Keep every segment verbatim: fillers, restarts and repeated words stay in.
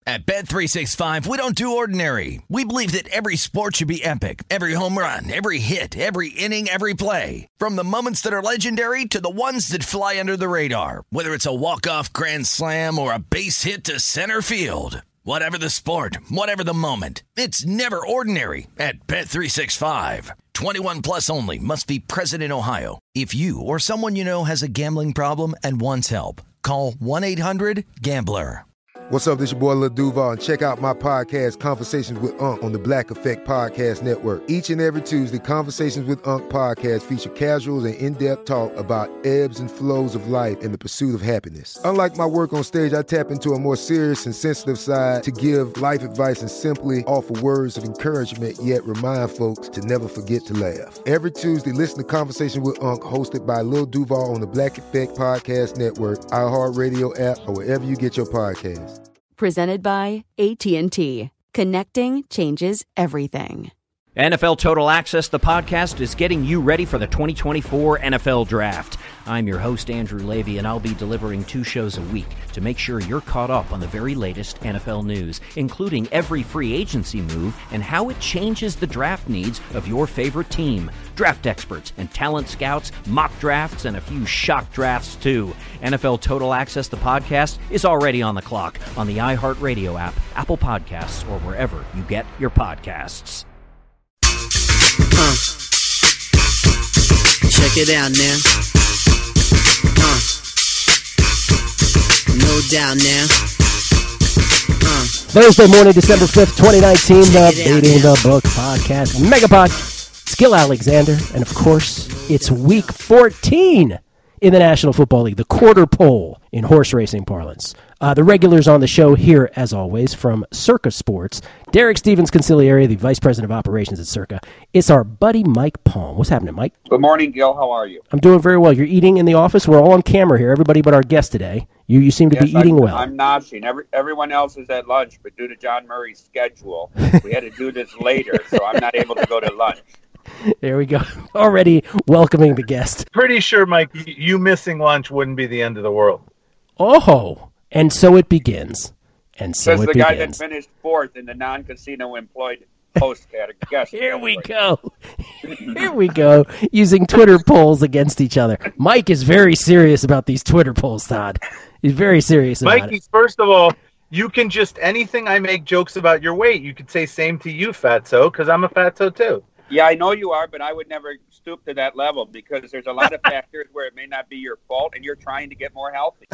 At Bet three sixty-five, we don't do ordinary. We believe that every sport should be epic. Every home run, every hit, every inning, every play. From the moments that are legendary to the ones that fly under the radar. Whether it's a walk-off grand slam or a base hit to center field. Whatever the sport, whatever the moment, it's never ordinary at Bet three sixty-five. twenty-one plus only. Must be present in Ohio. If you or someone you know has a gambling problem and wants help, call one eight hundred gambler. What's up, this your boy Lil Duval, and check out my podcast, Conversations with Unc, on the Black Effect Podcast Network. Each and every Tuesday, Conversations with Unc podcast feature casual and in-depth talk about ebbs and flows of life and the pursuit of happiness. Unlike my work on stage, I tap into a more serious and sensitive side to give life advice and simply offer words of encouragement, yet remind folks to never forget to laugh. Every Tuesday, listen to Conversations with Unc, hosted by Lil Duval on the Black Effect Podcast Network, iHeartRadio app, or wherever you get your podcasts. Presented by A T and T. Connecting changes everything. N F L Total Access, the podcast, is getting you ready for the twenty twenty-four N F L Draft. I'm your host, Andrew Levy, and I'll be delivering two shows a week to make sure you're caught up on the very latest N F L news, including every free agency move and how it changes the draft needs of your favorite team. Draft experts and talent scouts, mock drafts, and a few shock drafts, too. N F L Total Access, the podcast, is already on the clock on the iHeartRadio app, Apple Podcasts, or wherever you get your podcasts. Uh, check it out now. Uh, no doubt now. Uh, Thursday morning, December fifth, twenty nineteen, the Beating the Book Podcast, Megapod, Skill Alexander, and of course, it's week fourteen in the National Football League, the quarter pole in horse racing parlance. Uh, the regulars on the show here, as always, from Circa Sports, Derek Stevens Conciliary, the Vice President of Operations at Circa. It's our buddy Mike Palm. What's happening, Mike? Good morning, Gil. How are you? I'm doing very well. You're eating in the office. We're all on camera here, everybody but our guest today. You you seem to yes, be eating I'm, well. I'm noshing. Every, everyone else is at lunch, but due to John Murray's schedule, we had to do this later, so I'm not able to go to lunch. There we go. Already welcoming the guest. Pretty sure, Mike, you missing lunch wouldn't be the end of the world. Oh, and so it begins. And so Says it the begins. guy that finished fourth in the non-casino employed host category. Here we go. Here we go. Using Twitter polls against each other. Mike is very serious about these Twitter polls, Todd. He's very serious about Mikey, it. First of all, you can just, anything I make jokes about your weight, you could say same to you, fatso, because I'm a fatso too. Yeah, I know you are, but I would never stoop to that level because there's a lot of factors where it may not be your fault and you're trying to get more healthy.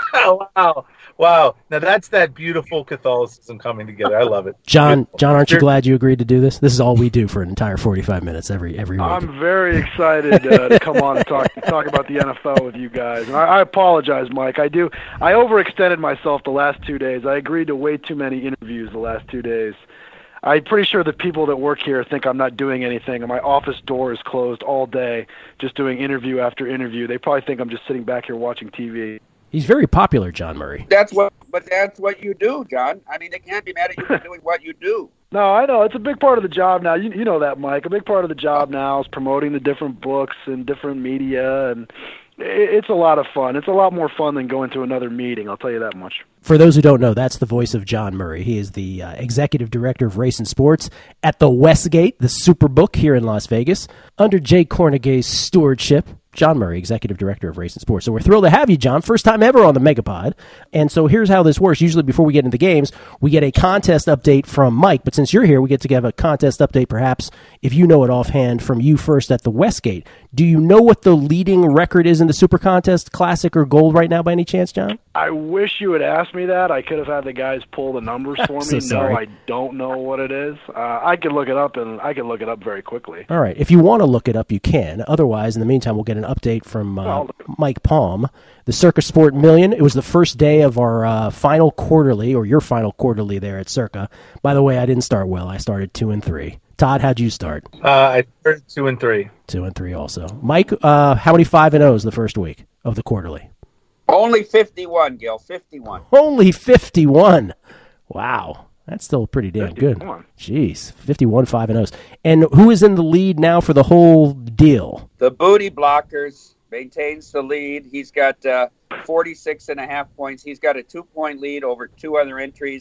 Wow. Wow. Now that's that beautiful Catholicism coming together. I love it. John, Beautiful. John, aren't you You're- glad you agreed to do this? This is all we do for an entire forty-five minutes every every week. I'm very excited uh, to come on and talk talk about the N F L with you guys. And I, I apologize, Mike. I do. I overextended myself the last two days. I agreed to way too many interviews the last two days. I'm pretty sure the people that work here think I'm not doing anything, and my office door is closed all day, just doing interview after interview. They probably think I'm just sitting back here watching T V. He's very popular, John Murray. That's what, but that's what you do, John. I mean, they can't be mad at you for doing what you do. No, I know. It's a big part of the job now. You, you know that, Mike. A big part of the job now is promoting the different books and different media, and it, it's a lot of fun. It's a lot more fun than going to another meeting, I'll tell you that much. For those who don't know, that's the voice of John Murray. He is the uh, executive director of race and sports at the Westgate, the Superbook here in Las Vegas, under Jay Cornegay's stewardship. John Murray, executive director of race and sports. So we're thrilled to have you, John. First time ever on the Megapod. And so here's how this works. Usually before we get into the games, we get a contest update from Mike. But since you're here, we get to give a contest update, perhaps, if you know it offhand, from you first at the Westgate. Do you know what the leading record is in the Super Contest, Classic or Gold right now by any chance, John? I wish you had asked me that. I could have had the guys pull the numbers for so me. sorry. No, I don't know what it is. Uh, I could look it up, and I can look it up very quickly. All right. If you want to look it up, you can. Otherwise, in the meantime, we'll get an update from uh, Well, Mike Palm. The Circa Sport Million. It was the first day of our uh, final quarterly, or your final quarterly there at Circa. By the way, I didn't start well. I started two and three. Todd, how'd you start? Uh, I started two and three. Two and three also. Mike, uh, how many five and O's the first week of the quarterly? Only fifty-one, Gil, fifty-one. Only fifty-one. Wow. That's still pretty damn fifty-one. good. Jeez, fifty-one five and O's. And who is in the lead now for the whole deal? The Booty Blockers maintains the lead. He's got uh, forty-six and a half points. He's got a two-point lead over two other entries.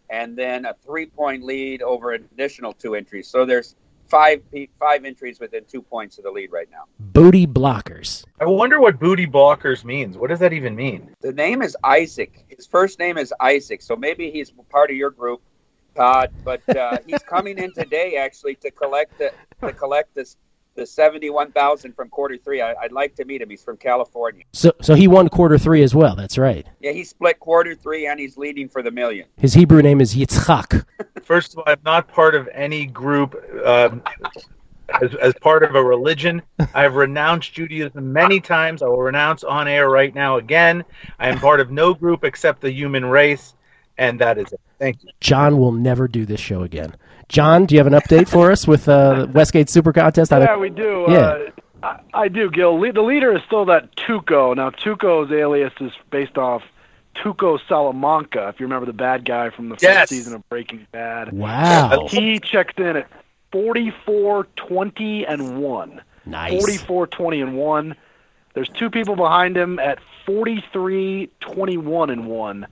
and then a three-point lead over an additional two entries. So there's five five entries within two points of the lead right now. Booty blockers. I wonder what booty blockers means. What does that even mean? The name is Isaac. His first name is Isaac, so maybe he's part of your group, Todd. But uh, he's coming in today actually to collect the to collect this the seventy-one thousand from quarter three. I, I'd like to meet him. He's from California. So, so he won quarter three as well. That's right. Yeah, he split quarter three, and he's leading for the million. His Hebrew name is Yitzchak. First of all, I'm not part of any group um, as, as part of a religion. I've renounced Judaism many times. I will renounce on air right now again. I am part of no group except the human race, and that is it. Thank you. John will never do this show again. John, do you have an update for us with uh, Westgate Super Contest? Yeah, we do. Yeah. Uh, I, I do, Gil. Le- the leader is still that Tuco. Now, Tuco's alias is based off Tuco Salamanca, if you remember the bad guy from the first Yes. season of Breaking Bad. Wow. He checked in at forty-four, twenty, and one. Nice. forty-four, twenty, and one. There's two people behind him at forty-three, twenty-one, and one.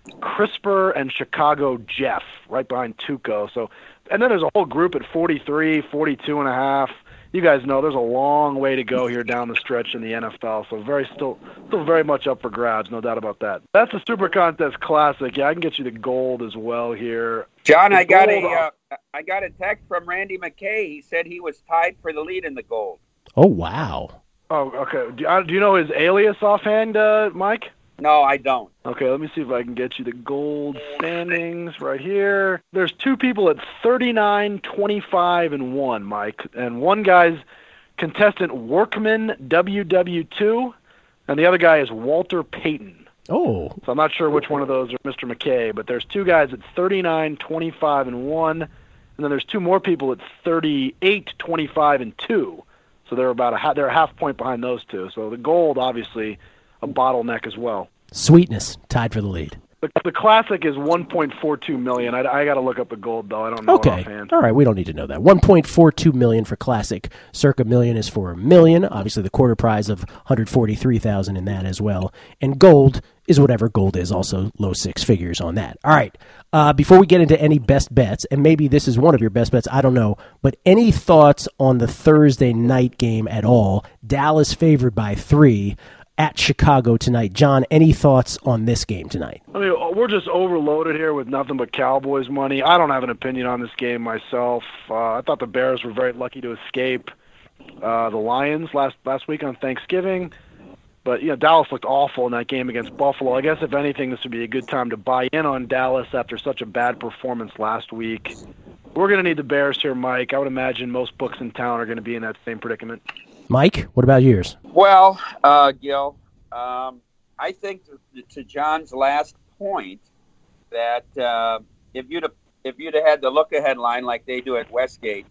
CRISPR and Chicago Jeff, right behind Tuco. So, and then there's a whole group at forty-three, forty-two and a half. You guys know there's a long way to go here down the stretch in the N F L. So very still, still very much up for grabs, no doubt about that. That's a Super Contest Classic. Yeah, I can get you the gold as well here. John, The I got a gold- uh, I got a text from Randy McKay. He said he was tied for the lead in the gold. Oh, wow. Oh, okay. Do, uh, do you know his alias offhand, uh, Mike? No, I don't. Okay, let me see if I can get you the gold standings right here. There's two people at thirty-nine, twenty-five, and one, Mike. And one guy's contestant Workman W W two, and the other guy is Walter Payton. Oh. So I'm not sure which one of those are Mister McKay, but there's two guys at thirty-nine, twenty-five, and one, and then there's two more people at thirty-eight, twenty-five, and two. So they're about a ha- they're a half point behind those two. So the gold, obviously, a bottleneck as well. Sweetness, tied for the lead. The, the classic is one point four two million. I, I got to look up the gold though. I don't know it Okay. offhand. All right, we don't need to know that. one point four two million for classic. Circa million is for a million. Obviously the quarter prize of one hundred forty-three thousand in that as well. And gold is whatever gold is, also low six figures on that. All right. Uh, before we get into any best bets, and maybe this is one of your best bets, I don't know, but any thoughts on the Thursday night game at all? Dallas favored by three at Chicago tonight. John, any thoughts on this game tonight? I mean, we're just overloaded here with nothing but Cowboys money. I don't have an opinion on this game myself. Uh, I thought the Bears were very lucky to escape uh, the Lions last last week on Thanksgiving. But, you know, Dallas looked awful in that game against Buffalo. I guess, if anything, this would be a good time to buy in on Dallas after such a bad performance last week. We're going to need the Bears here, Mike. I would imagine most books in town are going to be in that same predicament. Mike, what about yours? Well, uh, Gil, um, I think to, to John's last point that uh, if you'd have, if you'd have had the look-ahead line like they do at Westgate,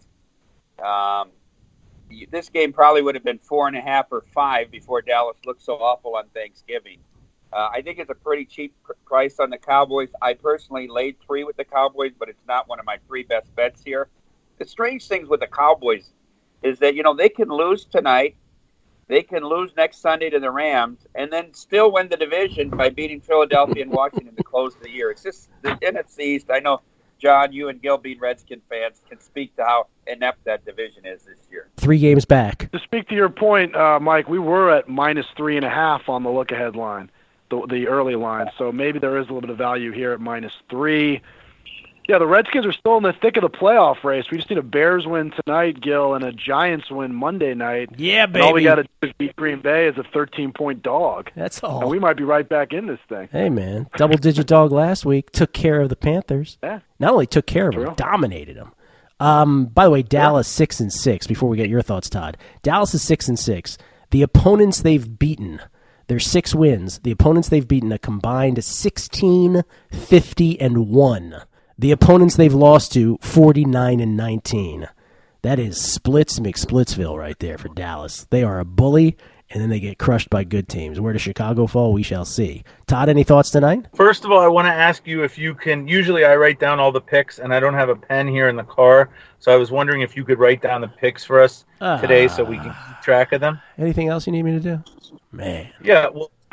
um, this game probably would have been four and a half or five before Dallas looked so awful on Thanksgiving. Uh, I think it's a pretty cheap pr- price on the Cowboys. I personally laid three with the Cowboys, but it's not one of my three best bets here. The strange things with the Cowboys is that, you know, they can lose tonight, they can lose next Sunday to the Rams, and then still win the division by beating Philadelphia and Washington to close the year. It's just the N F C East. I know, John, you and Gil being Redskin fans can speak to how inept that division is this year. Three games back. To speak to your point, uh, Mike, we were at minus three and a half on the look-ahead line, the, the early line. So maybe there is a little bit of value here at minus three. Yeah, the Redskins are still in the thick of the playoff race. We just need a Bears win tonight, Gil, and a Giants win Monday night. Yeah, And all we baby. got to do is beat Green Bay as a thirteen-point dog. That's all. And we might be right back in this thing. Hey, man. Double-digit dog last week. Took care of the Panthers. Yeah. Not only took care of True. them, dominated them. Um, by the way, Dallas six and six. Before we get your thoughts, Todd, Dallas is six and six. The opponents they've beaten, their six wins. The opponents they've beaten a combined sixteen, fifty, and one. The opponents they've lost to forty-nine and nineteen. That is Splits McSplitsville right there for Dallas. They are a bully, and then they get crushed by good teams. Where does Chicago fall? We shall see. Todd, any thoughts tonight? First of all, I want to ask you if you can. Usually I write down all the picks, and I don't have a pen here in the car. So I was wondering if you could write down the picks for us Uh, today so we can keep track of them. Anything else you need me to do? Man. Yeah, well,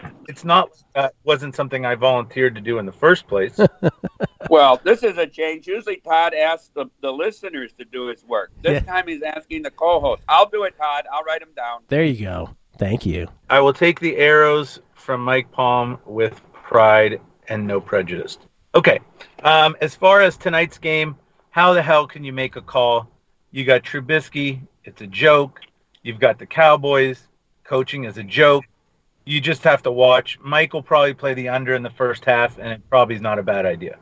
it's not uh, wasn't something I volunteered to do in the first place. Well, this is a change. Usually Todd asks the, the listeners to do his work. This Yeah. time he's asking the co-host. I'll do it, Todd. I'll write him down. There you go. Thank you. I will take the arrows from Mike Palm with pride and no prejudice. Okay. Um, as far as tonight's game, how the hell can you make a call? You got Trubisky. It's a joke. You've got the Cowboys. Coaching is a joke. You just have to watch. Mike will probably play the under in the first half, and it probably is not a bad idea.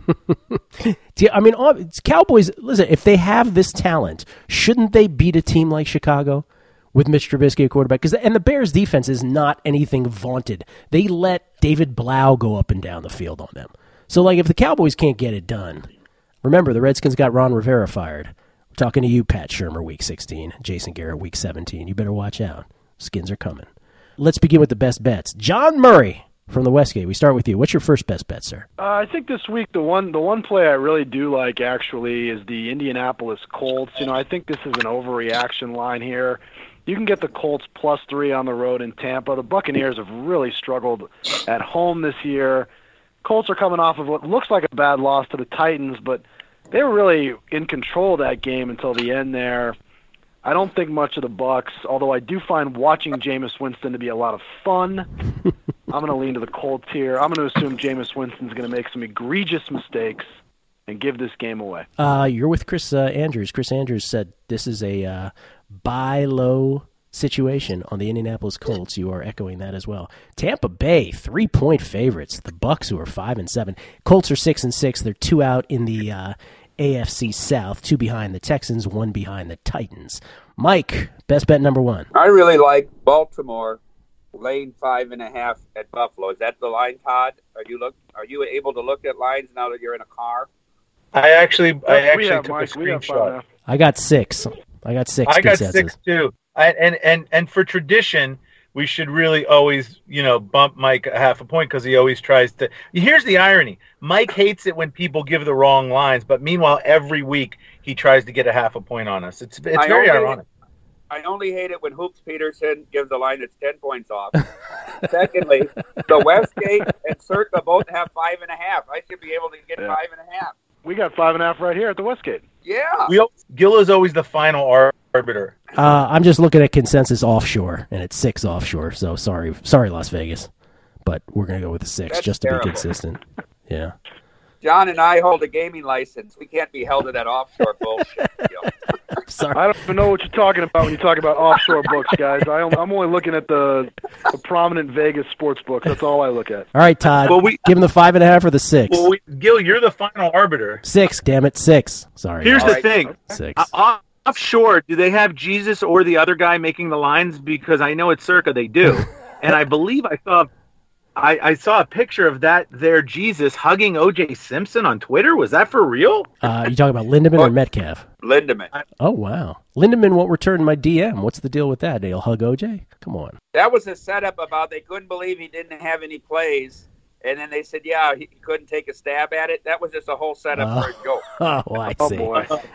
Yeah, I mean, all, it's Cowboys, listen, if they have this talent, shouldn't they beat a team like Chicago with Mitch Trubisky at quarterback? 'Cause, and the Bears' defense is not anything vaunted. They let David Blau go up and down the field on them. So, like, if the Cowboys can't get it done, remember, the Redskins got Ron Rivera fired. We're talking to you, Pat Shurmur, week sixteen, Jason Garrett, week seventeen. You better watch out. Skins are coming. Let's begin with the best bets. John Murray from the Westgate. We start with you. What's your first best bet, sir? Uh, I think this week the one the one play I really do like actually is the Indianapolis Colts. You know, I think this is an overreaction line here. You can get the Colts plus three on the road in Tampa. The Buccaneers have really struggled at home this year. Colts are coming off of what looks like a bad loss to the Titans, but they were really in control of that game until the end there. I don't think much of the Bucs, although I do find watching Jameis Winston to be a lot of fun. I'm going to lean to the Colts here. I'm going to assume Jameis Winston's going to make some egregious mistakes and give this game away. Uh, you're with Chris uh, Andrews. Chris Andrews said this is a uh, buy low situation on the Indianapolis Colts. You are echoing that as well. Tampa Bay, three-point favorites. The Bucs, who are five and seven. Colts are six and six. They're two out in the uh, A F C South, two behind the Texans, one behind the Titans. Mike, best bet number one. I really like Baltimore laying five and a half at Buffalo. Is that the line, Todd? Are you look? Are you able to look at lines now that you're in a car? I actually, I Yes, we actually have, took Mike. a We have five screenshot. and a half. I got six. I got six. I got consensus. six too. I, and and and for tradition, we should really always, you know, bump Mike a half a point because he always tries to. Here's the irony: Mike hates it when people give the wrong lines, but meanwhile, every week he tries to get a half a point on us. It's it's I very only- ironic. I only hate it when Hoops Peterson gives a line that's ten points off. Secondly, the Westgate and Circa both have five and a half. I should be able to get Yeah. five and a half. We got five and a half right here at the Westgate. Yeah. We al- Gil is always the final ar- arbiter. Uh, I'm just looking at consensus offshore, and it's six offshore. So sorry, sorry, Las Vegas, but we're gonna go with the six That's just to terrible. be consistent. Yeah. John and I hold a gaming license. We can't be held to that offshore bullshit. You know. Sorry. I don't even know what you're talking about when you talk about offshore books, guys. I, I'm only looking at the, the prominent Vegas sports books. That's all I look at. All right, Todd. Well, we- give him the five and a half or the six. Well, we, Gil, you're the final arbiter. Six. Damn it, six. Sorry. Here's All the right. thing: Six. Uh, offshore, do they have Jesus or the other guy making the lines? Because I know at Circa they do, and I believe I saw, I, I saw a picture of that there Jesus hugging O J Simpson on Twitter. Was that for real? Uh, you talking about Lindemann or Metcalf? Lindemann. Oh wow, Lindemann won't return my D M. What's the deal with that? He'll hug O J? Come on. That was a setup about they couldn't believe he didn't have any plays. And then they said, yeah, he couldn't take a stab at it. That was just a whole setup Oh. for a joke. Oh, I Oh, see. boy. Oh.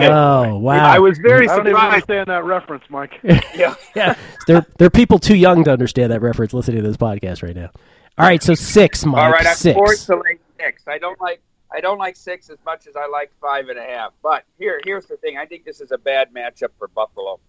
Oh wow. I was very I don't even surprised. understand that reference, Mike. Yeah. Yeah, there there are people too young to understand that reference listening to this podcast right now. All right, so six, Mike. All right, I'm six. forced to lay six. I don't like I don't like six as much as I like five and a half. But here here's the thing. I think this is a bad matchup for Buffalo.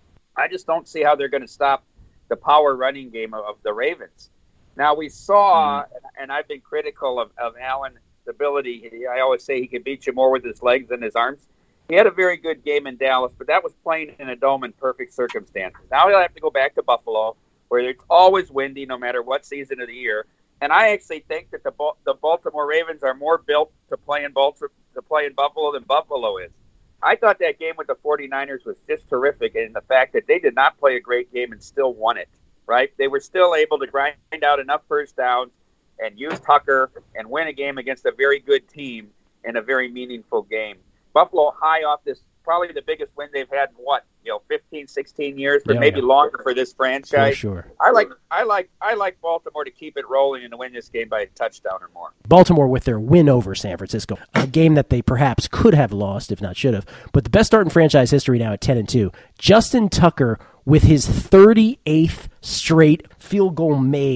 I just don't see how they're going to stop the power running game of, of the Ravens. Now we saw, Mm-hmm. and, and I've been critical of, of Allen's ability. He, I always say he can beat you more with his legs than his arms. He had a very good game in Dallas, but that was playing in a dome in perfect circumstances. Now he'll have to go back to Buffalo, where it's always windy no matter what season of the year. And I actually think that the the Baltimore Ravens are more built to play in Baltimore, to play in Buffalo than Buffalo is. I thought that game with the 49ers was just terrific in the fact that they did not play a great game and still won it, right? They were still able to grind out enough first downs and use Tucker and win a game against a very good team in a very meaningful game. Buffalo high off this, probably the biggest win they've had in what, you know, fifteen, sixteen years, but Yeah, maybe yeah. longer for this For franchise. sure. I like I like I like Baltimore to keep it rolling and to win this game by a touchdown or more. Baltimore with their win over San Francisco, a game that they perhaps could have lost, if not should have. But the best start in franchise history now at ten and two. Justin Tucker with his thirty-eighth straight field goal made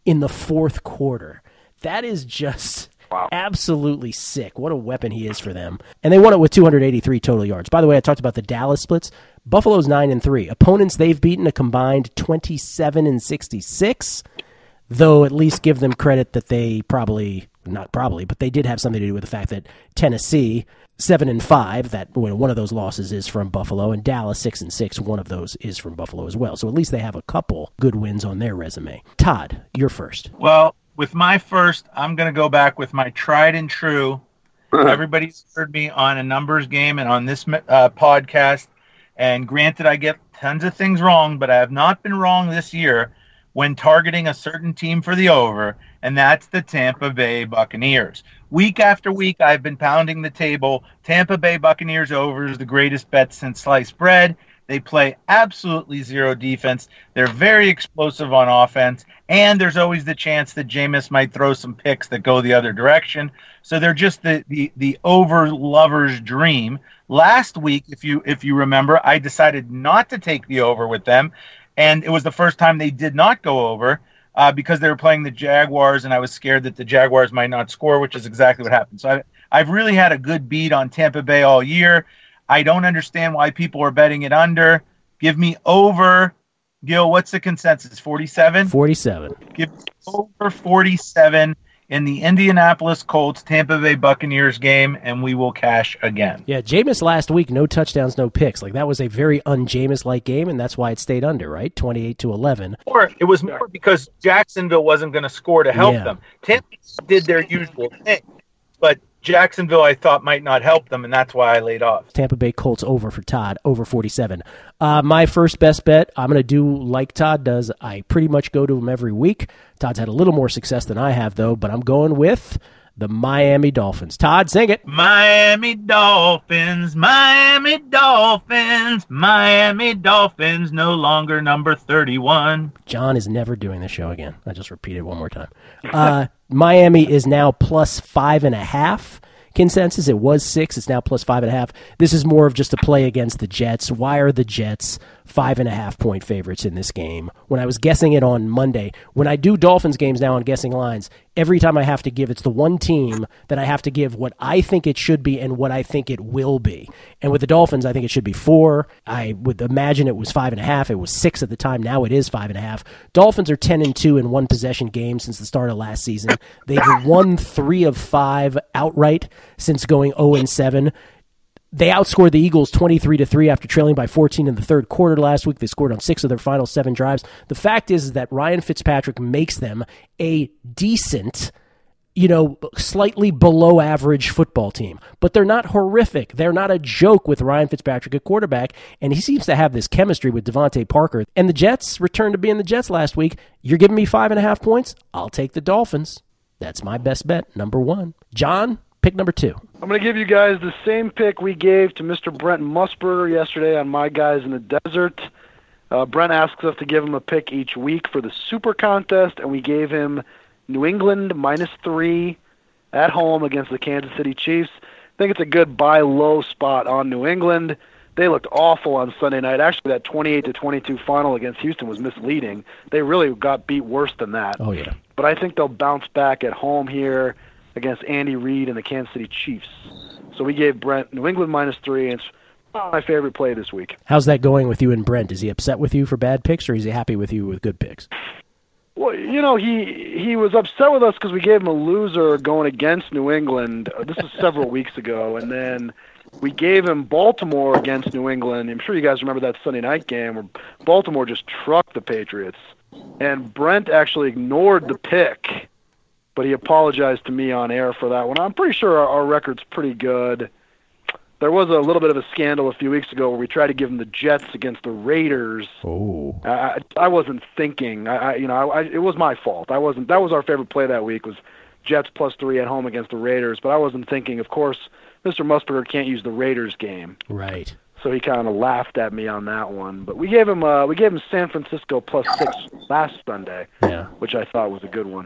in the fourth quarter. That is just wow. absolutely sick. What a weapon he is for them. And they won it with two hundred eighty-three total yards. By the way, I talked about the Dallas splits. Buffalo's nine and three. Opponents they've beaten a combined twenty-seven and sixty-six, though at least give them credit that they probably, not probably, but they did have something to do with the fact that Tennessee, seven and five, that one of those losses is from Buffalo, and Dallas, six and six, one of those is from Buffalo as well. So at least they have a couple good wins on their resume. Todd, you're first. Well, with my first, I'm going to go back with my tried and true. Everybody's heard me on a numbers game and on this uh, podcast. And granted, I get tons of things wrong, but I have not been wrong this year when targeting a certain team for the over, and that's the Tampa Bay Buccaneers. Week after week, I've been pounding the table. Tampa Bay Buccaneers over is the greatest bet since sliced bread. They play absolutely zero defense. They're very explosive on offense, and there's always the chance that Jameis might throw some picks that go the other direction. So they're just the the, the over lover's dream. Last week, if you if you remember, I decided not to take the over with them, and it was the first time they did not go over uh, because they were playing the Jaguars, and I was scared that the Jaguars might not score, which is exactly what happened. So I, I've really had a good beat on Tampa Bay all year. I don't understand why people are betting it under. Give me over. Gil, what's the consensus? forty-seven? forty-seven. Give me over forty-seven in the Indianapolis Colts Tampa Bay Buccaneers game, and we will cash again. Yeah, Jameis last week, no touchdowns, no picks. Like, that was a very un-Jameis-like game, and that's why it stayed under, right? twenty-eight to eleven. Or it was more because Jacksonville wasn't going to score to help Yeah. them. Tampa did their usual thing, but Jacksonville, I thought, might not help them, and that's why I laid off. Tampa Bay Colts over for Todd, over forty-seven. Uh, my first best bet, I'm going to do like Todd does. I pretty much go to him every week. Todd's had a little more success than I have, though, but I'm going with the Miami Dolphins. Todd, sing it. Miami Dolphins, Miami Dolphins, Miami Dolphins, no longer number thirty-one. John is never doing the show again. I just repeated one more time. Uh, Miami is now plus five and a half. Consensus, it was six. It's now plus five and a half. This is more of just a play against the Jets. Why are the Jets five and a half point favorites in this game? When I was guessing it on Monday, when I do Dolphins games now on guessing lines, every time I have to give, it's the one team that I have to give what I think it should be and what I think it will be. And with the Dolphins, I think it should be four. I would imagine it was five and a half. It was six at the time. Now it is five and a half. Dolphins are ten and two in one possession games since the start of last season. They've won three of five outright since going oh and seven. They outscored the Eagles twenty-three to three after trailing by fourteen in the third quarter last week. They scored on six of their final seven drives. The fact is, is that Ryan Fitzpatrick makes them a decent, you know, slightly below average football team. But they're not horrific. They're not a joke with Ryan Fitzpatrick at quarterback, and he seems to have this chemistry with Devontae Parker. And the Jets returned to being the Jets last week. You're giving me five and a half points? I'll take the Dolphins. That's my best bet, number one. John, pick number two. I'm going to give you guys the same pick we gave to Mister Brent Musburger yesterday on My Guys in the Desert. Uh, Brent asks us to give him a pick each week for the Super Contest, and we gave him New England minus three at home against the Kansas City Chiefs. I think it's a good buy low spot on New England. They looked awful on Sunday night. Actually, that twenty-eight to twenty-two final against Houston was misleading. They really got beat worse than that. Oh, yeah. But I think they'll bounce back at home here against Andy Reid and the Kansas City Chiefs. So we gave Brent New England minus three, and it's my favorite play this week. How's that going with you and Brent? Is he upset with you for bad picks, or is he happy with you with good picks? Well, you know, he he was upset with us because we gave him a loser going against New England. Uh, this is several weeks ago, and then we gave him Baltimore against New England. I'm sure you guys remember that Sunday night game where Baltimore just trucked the Patriots. And Brent actually ignored the pick, but he apologized to me on air for that one. I'm pretty sure our, our record's pretty good. There was a little bit of a scandal a few weeks ago where we tried to give him the Jets against the Raiders. Oh, I, I wasn't thinking. I, I you know, I, it was my fault. I wasn't. That was our favorite play that week was Jets plus three at home against the Raiders. But I wasn't thinking. Of course, Mister Musburger can't use the Raiders game. Right. So he kind of laughed at me on that one. But we gave him uh, we gave him San Francisco plus six last Sunday, yeah, which I thought was a good one.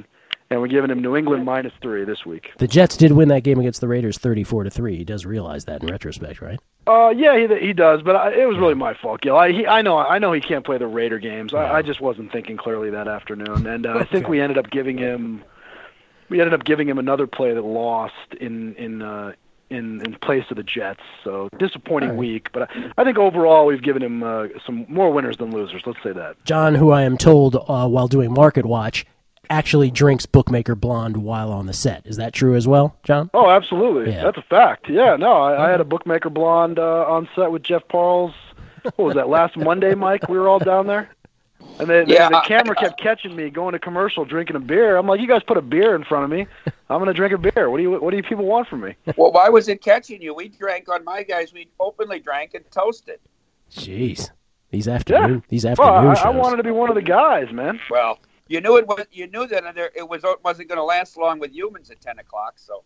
and we're giving him New England minus three this week. The Jets did win that game against the Raiders thirty-four to three. He does realize that in retrospect, right? Uh, yeah, he he does, but I, it was really my fault, Gil. I he, I know I know he can't play the Raider games. I, I just wasn't thinking clearly that afternoon, and uh, I think we ended up giving him we ended up giving him another play that lost in in uh, in in place of the Jets. So disappointing right. week, but I, I think overall we've given him uh, some more winners than losers. Let's say that. John, who I am told uh, while doing Market Watch, actually drinks Bookmaker Blonde while on the set. Is that true as well, John? Oh, absolutely. Yeah. That's a fact. Yeah, no, I, I had a Bookmaker Blonde uh, on set with Jeff Parles. What was that, last Monday, Mike? We were all down there? And the, yeah, the, the camera kept catching me going to commercial, drinking a beer. I'm like, you guys put a beer in front of me. I'm going to drink a beer. What do you What do you people want from me? Well, why was it catching you? We drank on my guys. We openly drank and toasted. Jeez. These afternoon, yeah. these afternoon well, I, shows. I wanted to be one of the guys, man. Well, you knew it was. You knew that there, it was wasn't going to last long with humans at ten o'clock. So.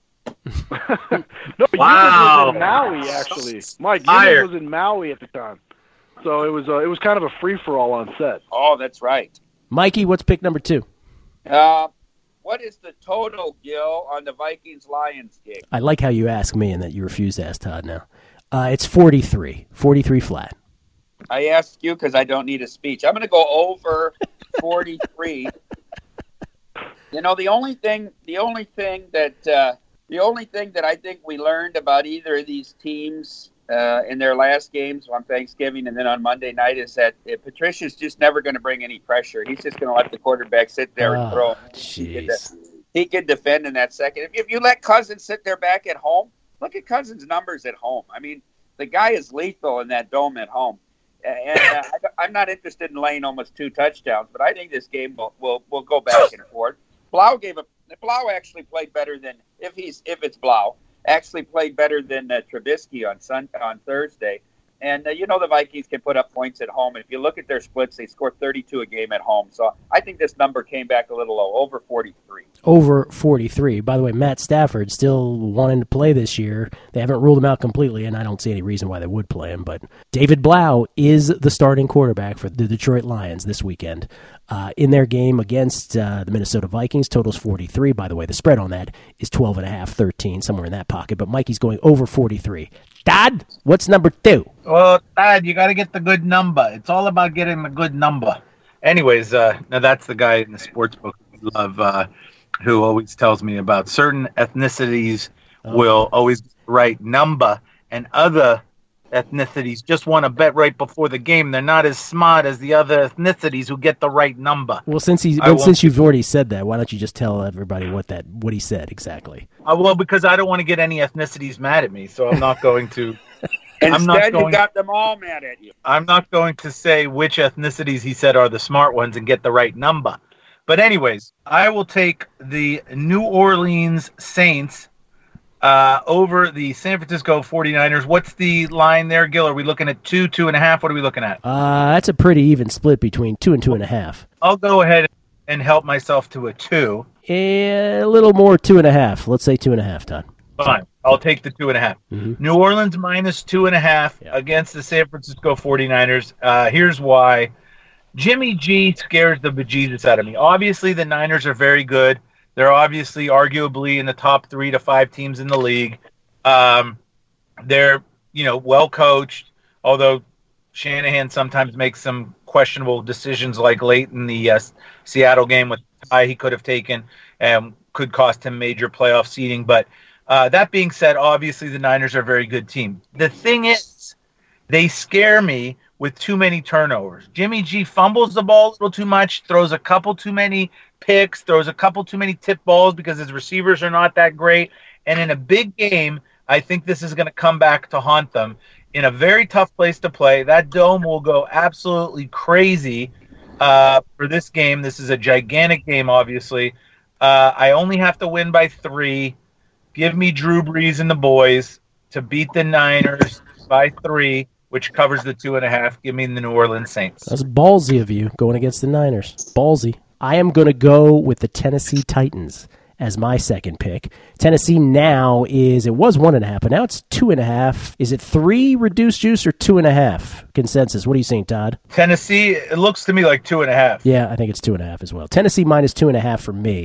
no, wow. Humans was in Maui actually. Mike, Humans was in Maui at the time, so it was uh, it was kind of a free for all on set. Oh, that's right. Mikey, what's pick number two? Uh, what is the total, Gil, on the Vikings Lions game? I like how you ask me and that you refuse to ask Todd now. Uh, it's forty-three, forty-three flat. I ask you because I don't need a speech. I'm going to go over forty-three. You know, the only thing, the only thing that, uh, the only thing that I think we learned about either of these teams uh, in their last games on Thanksgiving and then on Monday night is that uh, Patricia's just never going to bring any pressure. He's just going to let the quarterback sit there and oh, throw. He could, he could defend in that second. If, if you let Cousins sit there back at home, look at Cousins' numbers at home. I mean, the guy is lethal in that dome at home. And uh, I, I'm not interested in laying almost two touchdowns, but I think this game will will, will go back and forth. Blau gave a Blau actually played better than if he's if it's Blau actually played better than uh, Trubisky on Sun on Thursday, and uh, you know the Vikings can put up points at home. And if you look at their splits, they score thirty-two a game at home. So I think this number came back a little low, over forty-three. Over forty-three. By the way, Matt Stafford still wanting to play this year. They haven't ruled him out completely, and I don't see any reason why they would play him. But David Blau is the starting quarterback for the Detroit Lions this weekend. Uh, in their game against uh, the Minnesota Vikings, totals forty-three. By the way, the spread on that is twelve and a half, thirteen, somewhere in that pocket. But Mikey's going over forty-three. Dad, what's number two? Well, Dad, you got to get the good number. It's all about getting the good number. Anyways, uh, now that's the guy in the sports book we love, uh, who always tells me about certain ethnicities oh. will always get the right number, and other ethnicities just want to bet right before the game. They're not as smart as the other ethnicities who get the right number. Well, since he, well, since you've already said that, why don't you just tell everybody what that what he said exactly? Uh, well, because I don't want to get any ethnicities mad at me, so I'm not going to. Instead, I'm not going, you got them all mad at you. I'm not going to say which ethnicities he said are the smart ones and get the right number. But anyways, I will take the New Orleans Saints uh, over the San Francisco forty-niners. What's the line there, Gil? Are we looking at two, two and a half? What are we looking at? Uh, that's a pretty even split between two and two and a half. I'll go ahead and help myself to a two. A little more two and a half. Let's say two and a half, Todd. Fine. I'll take the two and a half. Mm-hmm. New Orleans minus two and a half yeah. against the San Francisco forty-niners. Uh, here's why. Jimmy G scares the bejesus out of me. Obviously, the Niners are very good. They're obviously arguably in the top three to five teams in the league. Um, they're, you know, well coached, although Shanahan sometimes makes some questionable decisions, like late in the uh, Seattle game with Ty he could have taken and could cost him major playoff seeding. But uh, that being said, obviously the Niners are a very good team. The thing is, they scare me with too many turnovers. Jimmy G fumbles the ball a little too much, throws a couple too many picks, throws a couple too many tip balls because his receivers are not that great. And in a big game, I think this is going to come back to haunt them in a very tough place to play. That dome will go absolutely crazy uh, for this game. This is a gigantic game, obviously. Uh, I only have to win by three. Give me Drew Brees and the boys to beat the Niners by three, which covers the two and a half. Give me the New Orleans Saints. That's ballsy of you, going against the Niners. Ballsy. I am going to go with the Tennessee Titans as my second pick. Tennessee now is, it was one and a half, but now it's two and a half. Is it three reduced juice or two and a half consensus? What are you saying, Todd? Tennessee, it looks to me like two and a half. Yeah, I think it's two and a half as well. Tennessee minus two and a half for me.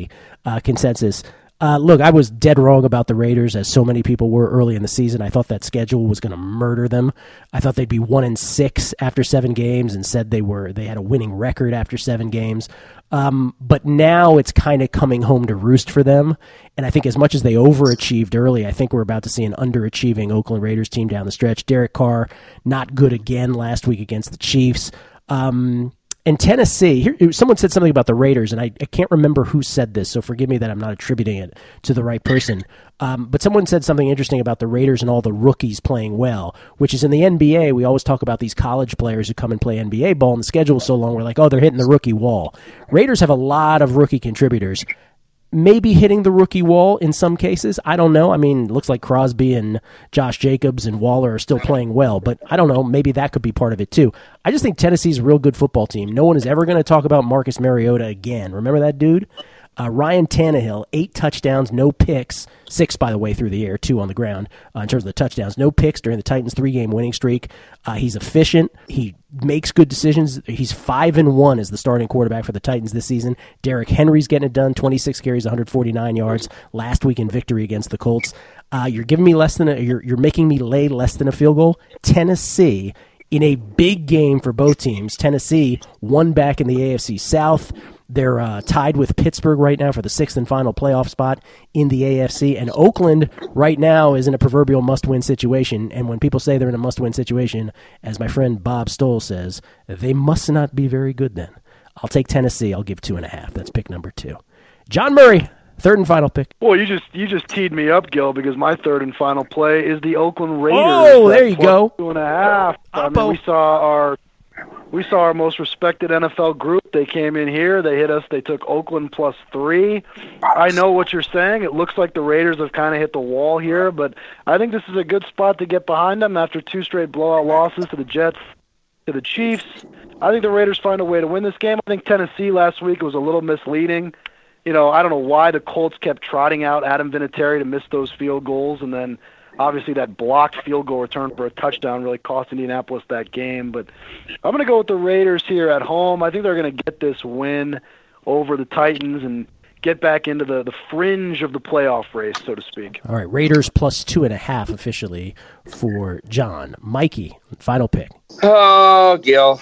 uh, consensus. Uh, look, I was dead wrong about the Raiders, as so many people were early in the season. I thought that schedule was going to murder them. I thought they'd be one and six after seven games, and said they were they had a winning record after seven games. Um, but now it's kind of coming home to roost for them. And I think as much as they overachieved early, I think we're about to see an underachieving Oakland Raiders team down the stretch. Derek Carr, not good again last week against the Chiefs. Um, And Tennessee, here, someone said something about the Raiders, and I, I can't remember who said this, so forgive me that I'm not attributing it to the right person. Um, but someone said something interesting about the Raiders and all the rookies playing well, which is in the N B A, we always talk about these college players who come and play N B A ball, and the schedule is so long, we're like, oh, they're hitting the rookie wall. Raiders have a lot of rookie contributors. Maybe hitting the rookie wall in some cases. I don't know. I mean, it looks like Crosby and Josh Jacobs and Waller are still playing well, but I don't know. Maybe that could be part of it too. I just think Tennessee's a real good football team. No one is ever going to talk about Marcus Mariota again. Remember that dude? Uh, Ryan Tannehill, eight touchdowns, no picks. Six, by the way, through the air, two on the ground uh, in terms of the touchdowns. No picks during the Titans' three-game winning streak. Uh, he's efficient. He makes good decisions. He's five and one as the starting quarterback for the Titans this season. Derrick Henry's getting it done. twenty-six carries, one hundred forty-nine yards last week in victory against the Colts. Uh, you're giving me less than a, you're you're making me lay less than a field goal. Tennessee, in a big game for both teams. Tennessee won back in the A F C South. They're uh, tied with Pittsburgh right now for the sixth and final playoff spot in the A F C. And Oakland right now is in a proverbial must-win situation. And when people say they're in a must-win situation, as my friend Bob Stoll says, they must not be very good then. I'll take Tennessee. I'll give two and a half. That's pick number two. John Murray, third and final pick. Well, you just you just teed me up, Gil, because my third and final play is the Oakland Raiders. Oh, there you go. Two and a half. I mean, we saw our we saw our most respected N F L group. They came in here. They hit us. They took Oakland plus three. I know what you're saying. It looks like the Raiders have kind of hit the wall here, but I think this is a good spot to get behind them after two straight blowout losses to the Jets, to the Chiefs. I think the Raiders find a way to win this game. I think Tennessee last week was a little misleading. You know, I don't know why the Colts kept trotting out Adam Vinatieri to miss those field goals, and then obviously that blocked field goal return for a touchdown really cost Indianapolis that game. But I'm going to go with the Raiders here at home. I think they're going to get this win over the Titans and get back into the, the fringe of the playoff race, so to speak. All right, Raiders plus two and a half officially for John. Mikey, final pick. Oh, Gil,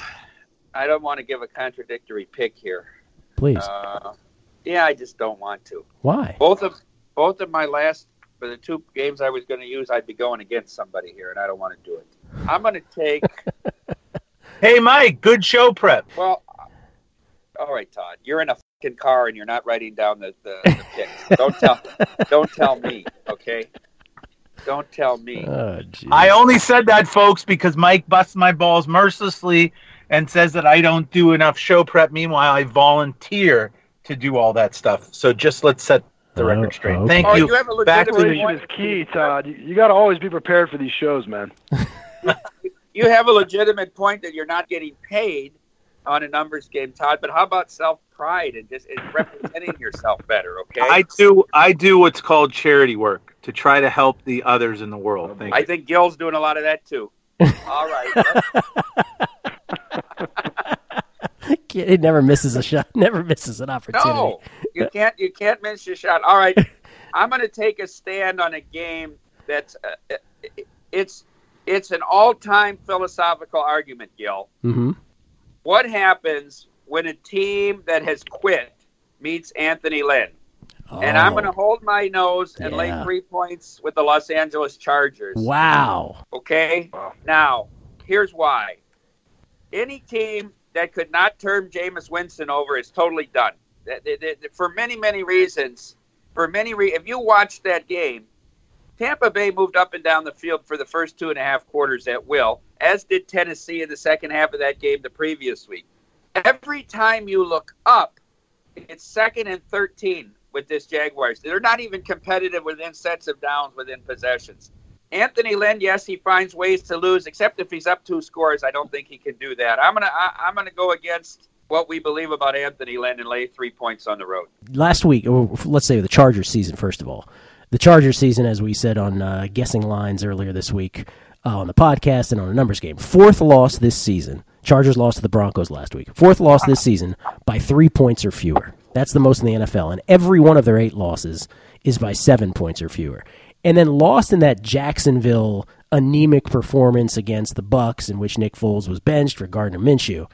I don't want to give a contradictory pick here. Please. Uh, yeah, I just don't want to. Why? Both of both of my last, for the two games I was going to use, I'd be going against somebody here, and I don't want to do it. I'm going to take... Hey, Mike, good show prep. Well, all right, Todd. You're in a fucking car, and you're not writing down the, the, the picks. Don't tell, don't tell me, okay? Don't tell me. Oh, I only said that, folks, because Mike busts my balls mercilessly and says that I don't do enough show prep. Meanwhile, I volunteer to do all that stuff. So just let's set the Oh, record straight. okay. Thank Oh, you. you have a Back to legitimate the point. Is key, Todd. You, you got to always be prepared for these shows, man. You have a legitimate point that you're not getting paid on a numbers game, Todd, but how about self-pride and just and representing yourself better, okay? I do. I do what's called charity work to try to help the others in the world. Thank I you. think Gil's doing a lot of that, too. All right. It never misses a shot. Never misses an opportunity. No, you can't. You can't miss your shot. All right, I'm going to take a stand on a game that's uh, it's it's an all-time philosophical argument, Gil. Mm-hmm. What happens when a team that has quit meets Anthony Lynn? Oh, And I'm going to hold my nose and Yeah. lay three points with the Los Angeles Chargers. wow. Okay? Now, here's why. Any team that could not turn Jameis Winston over is totally done. That- that- that- For many, many reasons. For many re- If you watch that game, Tampa Bay moved up and down the field for the first two and a half quarters at will, as did Tennessee in the second half of that game the previous week. Every time you look up, it's second and thirteen with this Jaguars. They're not even competitive within sets of downs within possessions. Anthony Lynn, yes, he finds ways to lose, except if he's up two scores. I don't think he can do that. I'm gonna, I, I'm gonna go against what we believe about Anthony Lynn and lay three points on the road. Last week, or let's say the Chargers season, first of all. The Chargers season, as we said on uh, Guessing Lines earlier this week uh, on the podcast and on a numbers game, fourth loss this season. Chargers lost to the Broncos last week. Fourth loss this season by three points or fewer. That's the most in the N F L. And every one of their eight losses is by seven points or fewer. And then lost in that Jacksonville anemic performance against the Bucs, in which Nick Foles was benched for Gardner Minshew.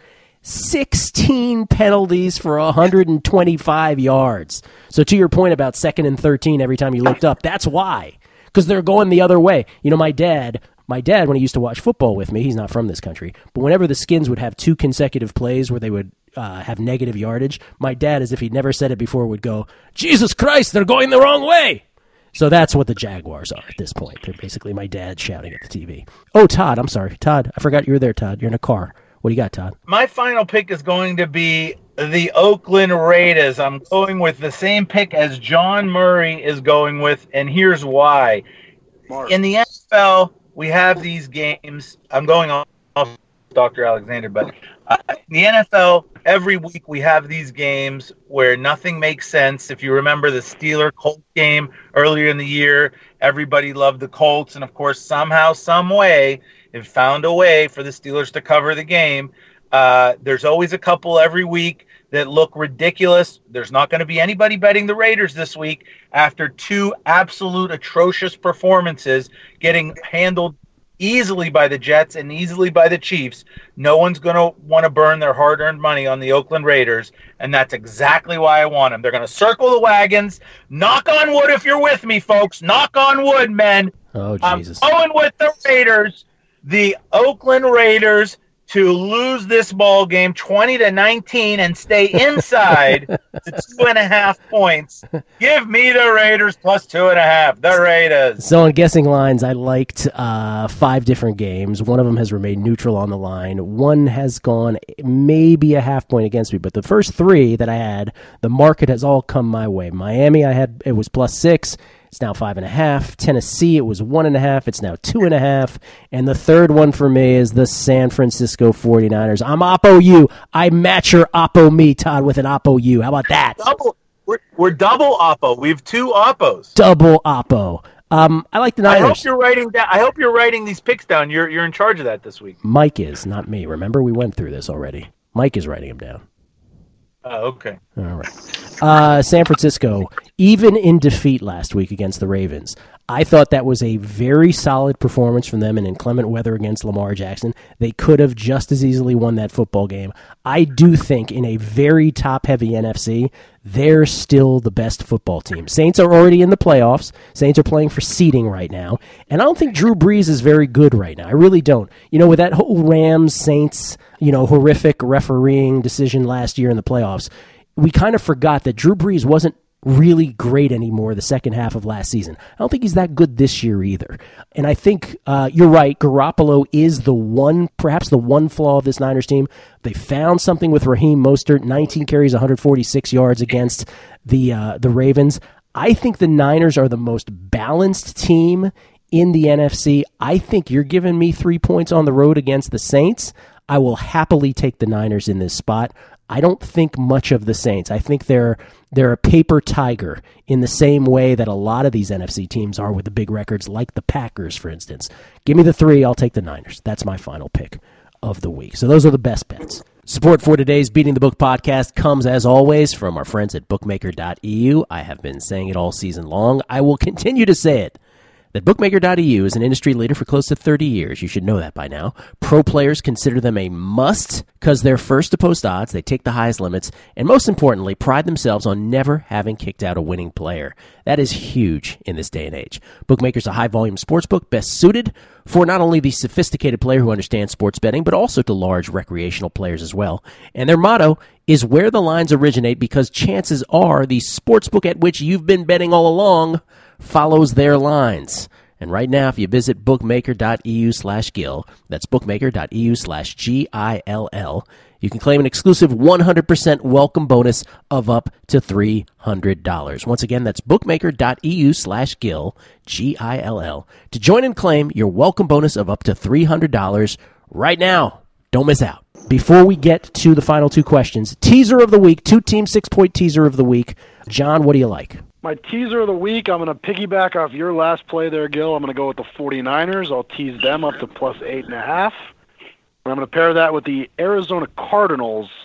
sixteen penalties for one hundred twenty-five yards. So to your point about second and thirteen every time you looked up, that's why. Because they're going the other way. You know, my dad, my dad, when he used to watch football with me, he's not from this country, but whenever the Skins would have two consecutive plays where they would uh, have negative yardage, my dad, as if he'd never said it before, would go, Jesus Christ, they're going the wrong way. So that's what the Jaguars are at this point. They're basically my dad shouting at the T V. Oh, Todd, I'm sorry. Todd, I forgot you were there, Todd. You're in a car. What do you got, Todd? My final pick is going to be the Oakland Raiders. I'm going with the same pick as John Murray is going with, and here's why. Mark. In the N F L, we have these games. I'm going off Doctor Alexander, but uh, in the N F L, every week we have these games where nothing makes sense. If you remember the Steeler-Colts game earlier in the year, everybody loved the Colts, and of course, somehow, some way, it found a way for the Steelers to cover the game. Uh, there's always a couple every week that look ridiculous. There's not going to be anybody betting the Raiders this week after two absolute atrocious performances, getting handled easily by the Jets and easily by the Chiefs. No one's going to want to burn their hard-earned money on the Oakland Raiders, and that's exactly why I want them. They're going to circle the wagons. Knock on wood if you're with me, folks. Knock on wood, men. Oh, Jesus. I'm going with the Raiders, the Oakland Raiders, to lose this ball game twenty to nineteen and stay inside the two and a half points. Give me the Raiders plus two and a half. The Raiders. So on guessing lines, I liked uh, five different games. One of them has remained neutral on the line. One has gone maybe a half point against me. But the first three that I had, the market has all come my way. Miami, I had it was plus six. It's now five and a half. Tennessee, it was one and a half. It's now two and a half. And the third one for me is the San Francisco forty-niners. I'm Oppo you. I match your Oppo me, Todd, with an Oppo you. How about that? Double. We're, we're double Oppo. We have two Oppos. Double Oppo. Um, I like the Niners. I hope you're writing down. I hope you're writing these picks down. You're you're in charge of that this week. Mike is, not me. Remember, we went through this already. Mike is writing them down. Oh, okay. All right. Uh, San Francisco, even in defeat last week against the Ravens, I thought that was a very solid performance from them in inclement weather against Lamar Jackson. They could have just as easily won that football game. I do think in a very top-heavy N F C, they're still the best football team. Saints are already in the playoffs. Saints are playing for seeding right now. And I don't think Drew Brees is very good right now. I really don't. You know, with that whole Rams-Saints, you know, horrific refereeing decision last year in the playoffs, we kind of forgot that Drew Brees wasn't really great anymore the second half of last season. I don't think he's that good this year either. And I think uh, you're right, Garoppolo is the one, perhaps the one flaw of this Niners team. They found something with Raheem Mostert, nineteen carries, one hundred forty-six yards against the uh, the Ravens. I think the Niners are the most balanced team in the N F C. I think you're giving me three points on the road against the Saints. I will happily take the Niners in this spot. I don't think much of the Saints. I think they're they're a paper tiger in the same way that a lot of these N F C teams are with the big records, like the Packers, for instance. Give me the three. I'll take the Niners. That's my final pick of the week. So those are the best bets. Support for today's Beating the Book podcast comes, as always, from our friends at bookmaker dot e u. I have been saying it all season long. I will continue to say it. That bookmaker dot e u is an industry leader for close to thirty years. You should know that by now. Pro players consider them a must because they're first to post odds, they take the highest limits, and most importantly, pride themselves on never having kicked out a winning player. That is huge in this day and age. Bookmaker's a high-volume sportsbook best suited for not only the sophisticated player who understands sports betting, but also to large recreational players as well. And their motto is where the lines originate, because chances are the sportsbook at which you've been betting all along follows their lines. And right now, if you visit bookmaker dot e u slash gill, that's bookmaker dot e u slash G I L L, you can claim an exclusive one hundred percent welcome bonus of up to three hundred dollars. Once again, that's bookmaker dot e u slash gill, G I L L, to join and claim your welcome bonus of up to three hundred dollars right now. Don't miss out. Before we get to the final two questions, teaser of the week, two-team six-point teaser of the week. John, what do you like? My teaser of the week, I'm going to piggyback off your last play there, Gil. I'm going to go with the forty-niners. I'll tease them up to plus eight and a half. I'm going to pair that with the Arizona Cardinals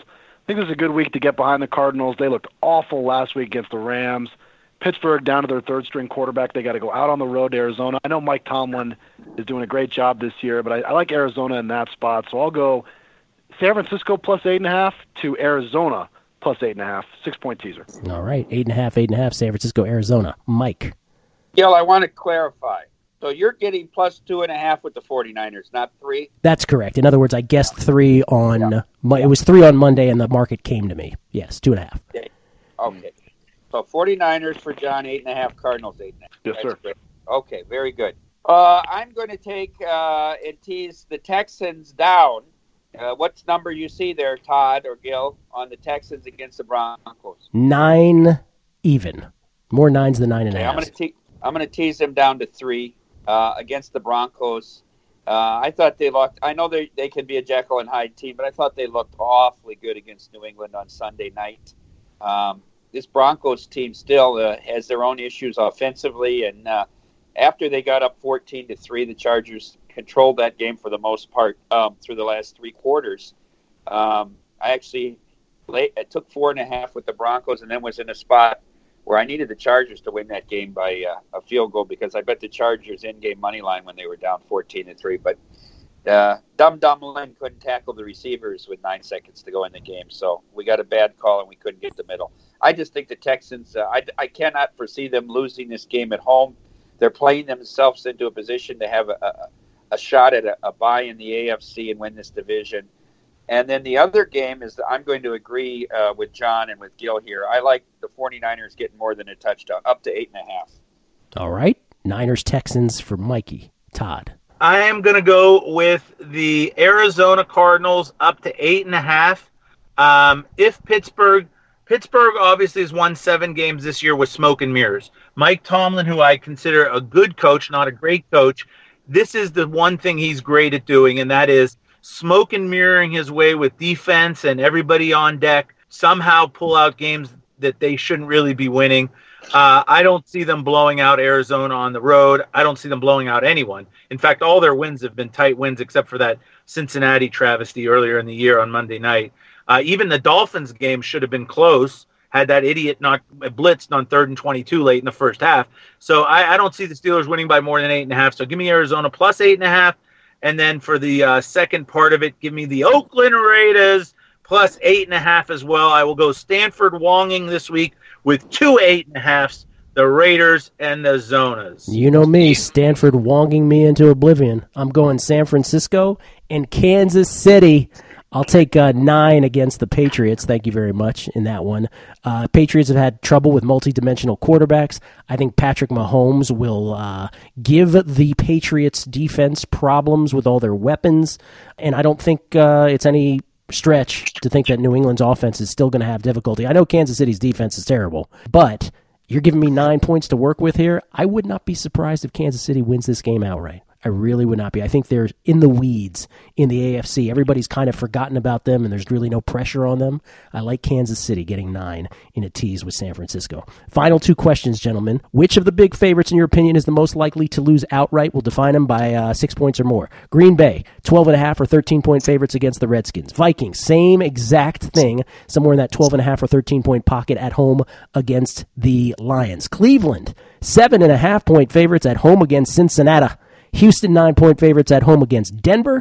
think this is a good week to get behind the Cardinals. They looked awful last week against the Rams. Pittsburgh down to their third-string quarterback. They got to go out on the road to Arizona. I know Mike Tomlin is doing a great job this year, but I, I like Arizona in that spot. So I'll go San Francisco plus eight and a half to Arizona plus eight and a half. Six-point teaser. All right, eight and a half, eight and a half. San Francisco, Arizona. Mike. Gil, I want to clarify. So you're getting plus two and a half with the 49ers, not three? That's correct. In other words, I guessed three on Yeah. Mo- it was three on Monday, and the market came to me. Yes, two and a half. Okay. Okay. So 49ers for John, eight and a half. Cardinals, eight and a half. Yes, That's sir. great. Okay, very good. Uh, I'm going to take uh, and tease the Texans down. Uh, what's number you see there, Todd or Gil, on the Texans against the Broncos? Nine even. More nines than nine and a Okay, half. I'm going to te- I'm going to tease them down to three uh, against the Broncos. Uh, I thought they looked. I know they they can be a Jekyll and Hyde team, but I thought they looked awfully good against New England on Sunday night. Um, this Broncos team still uh, has their own issues offensively, and uh, after they got up fourteen to three, the Chargers controlled that game for the most part um, through the last three quarters. Um, I actually late, I took four and a half with the Broncos, and then was in a spot where I needed the Chargers to win that game by uh, a field goal because I bet the Chargers in-game money line when they were down fourteen to three. But uh, Dum Dum Lynn couldn't tackle the receivers with nine seconds to go in the game, so we got a bad call and we couldn't get the middle. I just think the Texans, uh, I, I cannot foresee them losing this game at home. They're playing themselves into a position to have a, a, a shot at a, a bye in the A F C and win this division. And then the other game is that I'm going to agree uh, with John and with Gil here. I like the 49ers getting more than a touchdown, up to eight and a half. All right. Niners, Texans for Mikey. Todd. I am going to go with the Arizona Cardinals up to eight and a half. Um, if Pittsburgh, Pittsburgh obviously has won seven games this year with smoke and mirrors. Mike Tomlin, who I consider a good coach, not a great coach, this is the one thing he's great at doing, and that is smoke and mirroring his way with defense and everybody on deck, somehow pull out games that they shouldn't really be winning. Uh, I don't see them blowing out Arizona on the road. I don't see them blowing out anyone. In fact, all their wins have been tight wins except for that Cincinnati travesty earlier in the year on Monday night. Uh, even the Dolphins game should have been close had that idiot not blitzed on third and twenty-two late in the first half. So I, I don't see the Steelers winning by more than eight and a half. So give me Arizona plus eight and a half. And then for the uh, second part of it, give me the Oakland Raiders plus eight and a half as well. I will go Stanford Wonging this week with two eight and a halves, the Raiders and the Zonas. You know me, Stanford wonging me into oblivion. I'm going San Francisco and Kansas City. I'll take uh, nine against the Patriots. Thank you very much in that one. Uh, Patriots have had trouble with multi-dimensional quarterbacks. I think Patrick Mahomes will uh, give the Patriots defense problems with all their weapons, and I don't think uh, it's any stretch to think that New England's offense is still going to have difficulty. I know Kansas City's defense is terrible, but you're giving me nine points to work with here. I would not be surprised if Kansas City wins this game outright. I really would not be. I think they're in the weeds in the A F C. Everybody's kind of forgotten about them, and there's really no pressure on them. I like Kansas City getting nine in a tease with San Francisco. Final two questions, gentlemen. Which of the big favorites, in your opinion, is the most likely to lose outright? We'll define them by uh, six points or more. Green Bay, twelve and a half or thirteen-point favorites against the Redskins. Vikings, same exact thing, somewhere in that twelve and a half or thirteen-point pocket at home against the Lions. Cleveland, seven and a half point favorites at home against Cincinnati. Houston, nine-point favorites at home against Denver.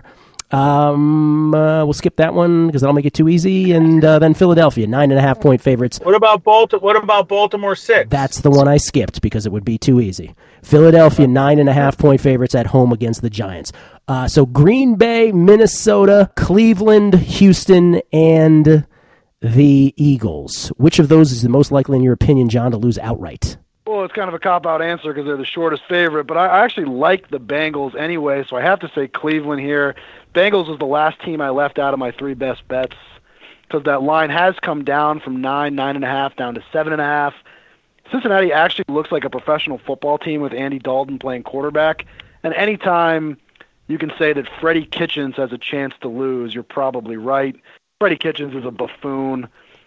Um, uh, we'll skip that one because that'll make it too easy. And uh, then Philadelphia, nine and a half point favorites. What about Baltimore? What about Baltimore six? That's the one I skipped because it would be too easy. Philadelphia, nine and a half point favorites at home against the Giants. Uh, so Green Bay, Minnesota, Cleveland, Houston, and the Eagles. Which of those is the most likely, in your opinion, John, to lose outright? Well, it's kind of a cop-out answer because they're the shortest favorite, but I actually like the Bengals anyway, so I have to say Cleveland here. Bengals was the last team I left out of my three best bets because that line has come down from nine, nine and a half down to seven and a half. Cincinnati actually looks like a professional football team with Andy Dalton playing quarterback, and anytime you can say that Freddie Kitchens has a chance to lose, you're probably right. Freddie Kitchens is a buffoon.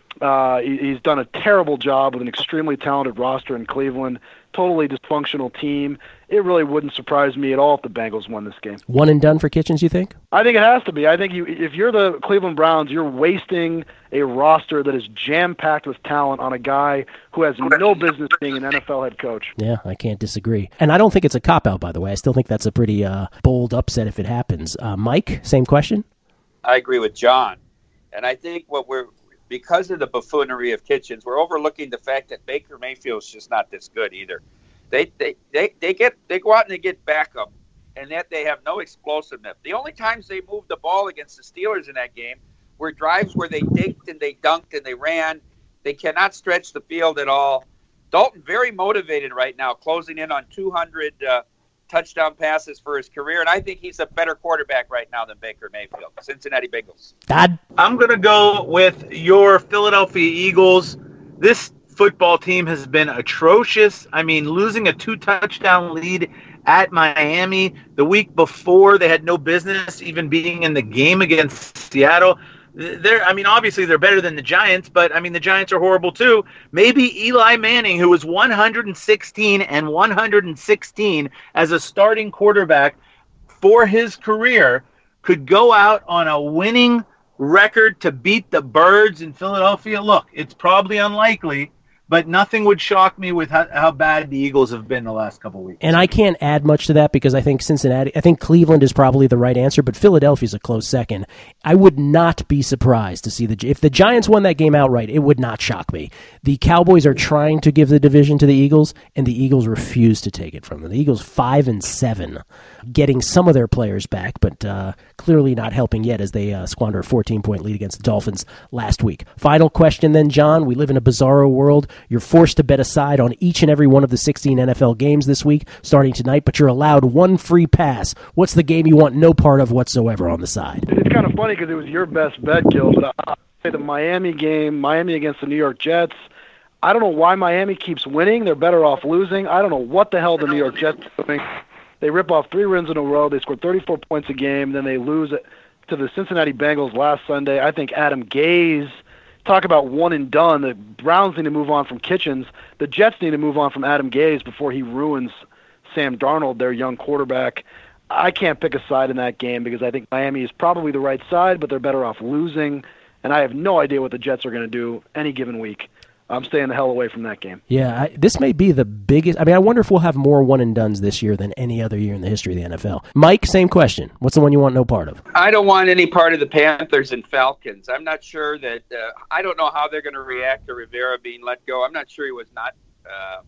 Uh, he, he's done a terrible job with an extremely talented roster in Cleveland, totally dysfunctional team. It really wouldn't surprise me at all if the Bengals won this game. One and done for Kitchens, you think? I think it has to be. I think you, if you're the Cleveland Browns, you're wasting a roster that is jam-packed with talent on a guy who has no business being an N F L head coach. Yeah, I can't disagree. And I don't think it's a cop-out, by the way. I still think that's a pretty uh, bold upset if it happens. Uh, Mike, same question? I agree with John. And I think what we're, because of the buffoonery of Kitchens, we're overlooking the fact that Baker Mayfield's just not this good either. They they, they, they get they go out and they get backup, and that they have no explosiveness. The only times they moved the ball against the Steelers in that game were drives where they dinked and they dunked and they ran. They cannot stretch the field at all. Dalton very motivated right now, closing in on two hundred uh, touchdown passes for his career, and I think he's a better quarterback right now than Baker Mayfield. Cincinnati Bengals. Dad? I'm going to go with your Philadelphia Eagles. This football team has been atrocious. I mean, losing a two-touchdown lead at Miami the week before, they had no business even being in the game against Seattle. They're, I mean, obviously they're better than the Giants, but I mean, the Giants are horrible too. Maybe Eli Manning, who was one hundred sixteen and one hundred sixteen as a starting quarterback for his career, could go out on a winning record to beat the Birds in Philadelphia. Look, it's probably unlikely, but nothing would shock me with how, how bad the Eagles have been the last couple of weeks. And I can't add much to that because I think Cincinnati, I think Cleveland is probably the right answer, but Philadelphia's a close second. I would not be surprised to see the, if the Giants won that game outright, it would not shock me. The Cowboys are trying to give the division to the Eagles, and the Eagles refuse to take it from them. The Eagles five and seven, getting some of their players back, but uh, clearly not helping yet as they uh, squander a fourteen-point lead against the Dolphins last week. Final question then, John. We live in a bizarro world. You're forced to bet a side on each and every one of the sixteen N F L games this week, starting tonight, but you're allowed one free pass. What's the game you want no part of whatsoever on the side? It's kind of funny because it was your best bet, Gil, but I'll say the Miami game, Miami against the New York Jets. I don't know why Miami keeps winning. They're better off losing. I don't know what the hell the New York Jets are doing. They rip off three wins in a row. They score thirty-four points a game. Then they lose to the Cincinnati Bengals last Sunday. I think Adam Gase, talk about one and done. The Browns need to move on from Kitchens. The Jets need to move on from Adam Gase before he ruins Sam Darnold, their young quarterback. I can't pick a side in that game because I think Miami is probably the right side, but they're better off losing. And I have no idea what the Jets are going to do any given week. I'm staying the hell away from that game. Yeah, I, this may be the biggest. I mean, I wonder if we'll have more one-and-dones this year than any other year in the history of the N F L. Mike, same question. What's the one you want no part of? I don't want any part of the Panthers and Falcons. I'm not sure that uh, – I don't know how they're going to react to Rivera being let go. I'm not sure he was not uh,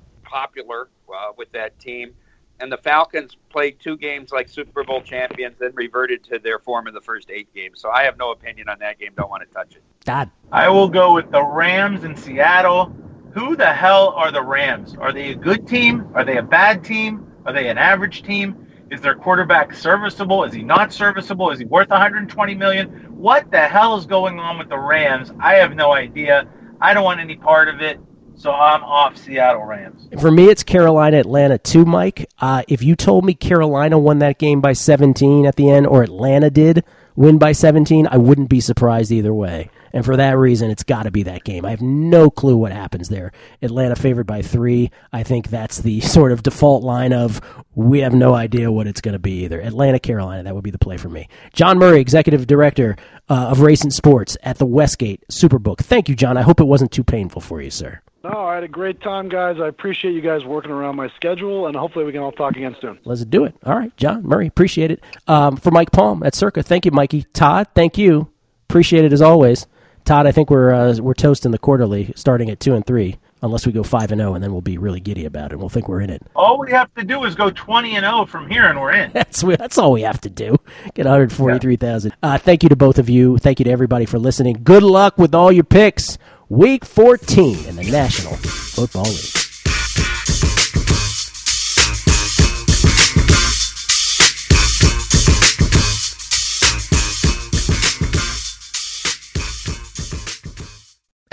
popular uh, with that team. And the Falcons played two games like Super Bowl champions, then reverted to their form in the first eight games. So I have no opinion on that game. Don't want to touch it. Dad. I will go with the Rams in Seattle. Who the hell are the Rams? Are they a good team? Are they a bad team? Are they an average team? Is their quarterback serviceable? Is he not serviceable? Is he worth one hundred twenty million dollars? What the hell is going on with the Rams? I have no idea. I don't want any part of it. So I'm off Seattle Rams. For me, it's Carolina, Atlanta too, Mike. Uh, if you told me Carolina won that game by seventeen at the end or Atlanta did win by seventeen, I wouldn't be surprised either way. And for that reason, it's got to be that game. I have no clue what happens there. Atlanta favored by three. I think that's the sort of default line of we have no idea what it's going to be either. Atlanta, Carolina, that would be the play for me. John Murray, Executive Director uh, of Racing Sports at the Westgate Superbook. Thank you, John. I hope it wasn't too painful for you, sir. No, I had a great time, guys. I appreciate you guys working around my schedule, and hopefully we can all talk again soon. Let's do it. All right, John Murray, appreciate it. Um, for Mike Palm at Circa, thank you, Mikey. Todd, thank you. Appreciate it as always. Todd, I think we're uh, we're toasting the quarterly, starting at two and three, unless we go five and zero, and then we'll be really giddy about it. We'll think we're in it. All we have to do is go twenty and zero from here, and we're in. That's that's all we have to do. Get one hundred forty-three thousand. Yeah. Uh, thank you to both of you. Thank you to everybody for listening. Good luck with all your picks. Week fourteen in the National Football League.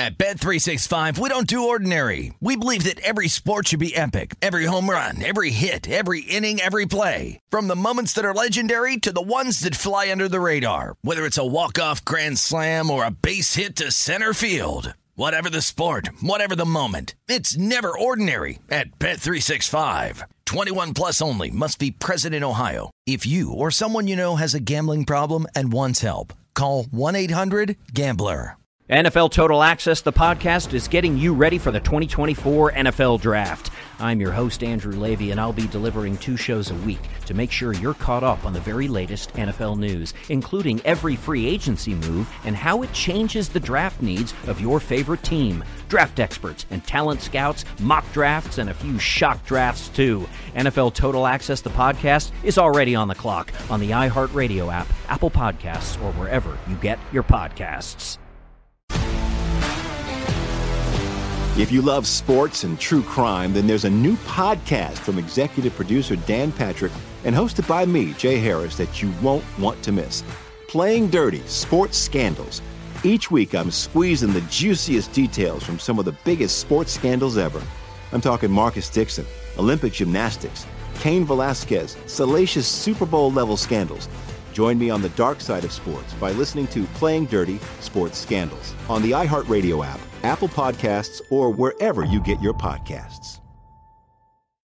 At Bet three sixty-five, we don't do ordinary. We believe that every sport should be epic. Every home run, every hit, every inning, every play. From the moments that are legendary to the ones that fly under the radar. Whether it's a walk-off grand slam or a base hit to center field. Whatever the sport, whatever the moment. It's never ordinary at Bet three sixty-five. twenty-one plus only. Must be present in Ohio. If you or someone you know has a gambling problem and wants help, call one eight hundred gambler. N F L Total Access, the podcast, is getting you ready for the twenty twenty-four N F L Draft. I'm your host, Andrew Levy, and I'll be delivering two shows a week to make sure you're caught up on the very latest N F L news, including every free agency move and how it changes the draft needs of your favorite team. Draft experts and talent scouts, mock drafts, and a few shock drafts, too. N F L Total Access, the podcast, is already on the clock on the iHeartRadio app, Apple Podcasts, or wherever you get your podcasts. If you love sports and true crime, then there's a new podcast from executive producer Dan Patrick and hosted by me, Jay Harris, that you won't want to miss. Playing Dirty: Sports Scandals. Each week, I'm squeezing the juiciest details from some of the biggest sports scandals ever. I'm talking Marcus Dixon, Olympic gymnastics, Cain Velasquez, salacious Super Bowl-level scandals. Join me on the dark side of sports by listening to Playing Dirty: Sports Scandals on the iHeartRadio app, Apple Podcasts, or wherever you get your podcasts.